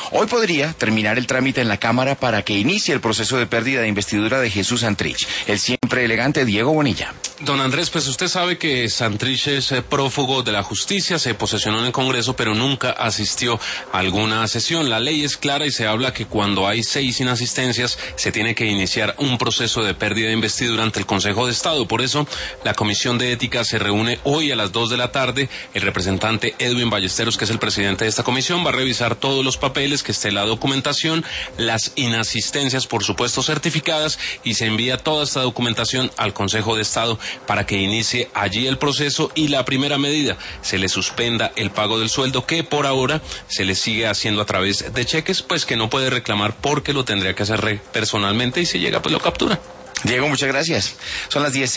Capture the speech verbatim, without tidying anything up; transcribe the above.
Hoy podría terminar el trámite en la Cámara para que inicie el proceso de pérdida de investidura de Jesús Santrich. El siempre elegante Diego Bonilla. Don Andrés, pues usted sabe que Santrich es prófugo de la justicia, se posesionó en el Congreso, pero nunca asistió a alguna sesión. La ley es clara y se habla que cuando hay seis inasistencias se tiene que iniciar un proceso de pérdida de investidura ante el Consejo de Estado. Por eso, la Comisión de Ética se reúne hoy a las dos de la tarde. El representante Edwin Ballesteros, que es el presidente de esta comisión, va a revisar todos los papeles, que esté la documentación, las inasistencias, por supuesto, certificadas, y se envía toda esta documentación al Consejo de Estado para que inicie allí el proceso. Y la primera medida, se le suspenda el pago del sueldo, que por ahora se le sigue haciendo a través de cheques, pues que no puede reclamar porque lo tendría que hacer personalmente, y si llega pues lo captura. Diego, muchas gracias. Son las diez.